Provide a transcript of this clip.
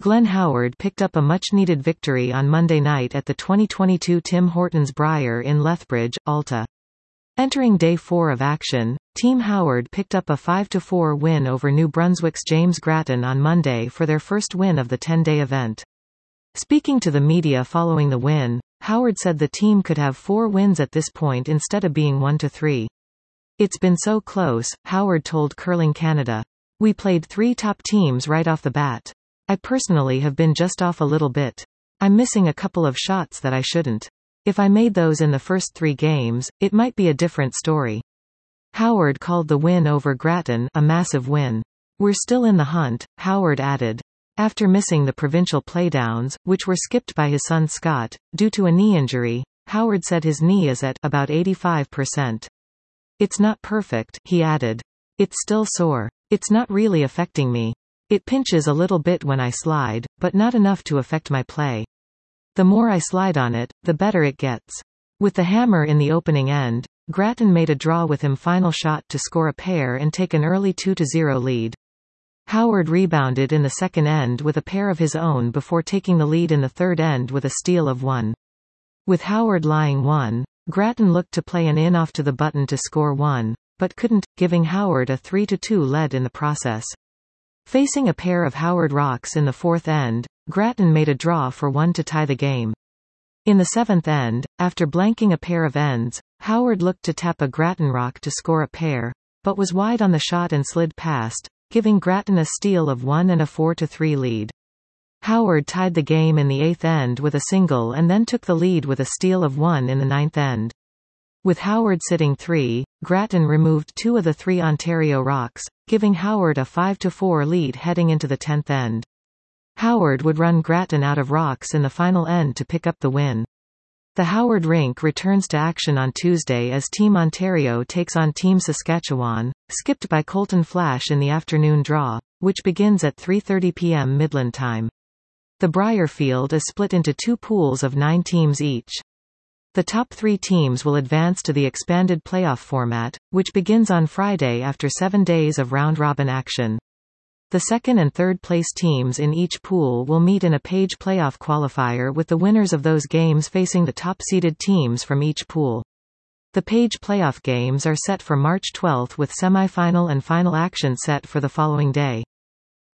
Glenn Howard picked up a much-needed victory on Monday night at the 2022 Tim Hortons Brier in Lethbridge, Alta. Entering Day 4 of action, Team Howard picked up a 5-4 win over New Brunswick's James Grattan on Monday for their first win of the 10-day event. Speaking to the media following the win, Howard said the team could have 4 wins at this point instead of being 1-3. "It's been so close," Howard told Curling Canada. "We played 3 top teams right off the bat. I personally have been just off a little bit. I'm missing a couple of shots that I shouldn't. If I made those in the first 3 games, it might be a different story." Howard called the win over Grattan a massive win. "We're still in the hunt," Howard added. After missing the provincial playdowns, which were skipped by his son Scott, due to a knee injury, Howard said his knee is at about 85%. "It's not perfect," he added. "It's still sore. It's not really affecting me. It pinches a little bit when I slide, but not enough to affect my play. The more I slide on it, the better it gets." With the hammer in the opening end, Grattan made a draw with him final shot to score a pair and take an early 2-0 lead. Howard rebounded in the second end with a pair of his own before taking the lead in the third end with a steal of 1. With Howard lying 1, Grattan looked to play an in off to the button to score 1, but couldn't, giving Howard a 3-2 lead in the process. Facing a pair of Howard rocks in the fourth end, Grattan made a draw for 1 to tie the game. In the seventh end, after blanking a pair of ends, Howard looked to tap a Grattan rock to score a pair, but was wide on the shot and slid past, giving Grattan a steal of 1 and a 4-3 lead. Howard tied the game in the eighth end with a single and then took the lead with a steal of 1 in the ninth end. With Howard sitting 3, Grattan removed 2 of the 3 Ontario rocks, giving Howard a 5-4 lead heading into the 10th end. Howard would run Grattan out of rocks in the final end to pick up the win. The Howard rink returns to action on Tuesday as Team Ontario takes on Team Saskatchewan, skipped by Colton Flash in the afternoon draw, which begins at 3:30 p.m. Midland time. The Brier field is split into 2 pools of 9 teams each. The top 3 teams will advance to the expanded playoff format, which begins on Friday after 7 days of round-robin action. The second and third place teams in each pool will meet in a Page playoff qualifier with the winners of those games facing the top-seeded teams from each pool. The Page playoff games are set for March 12 with semi-final and final action set for the following day.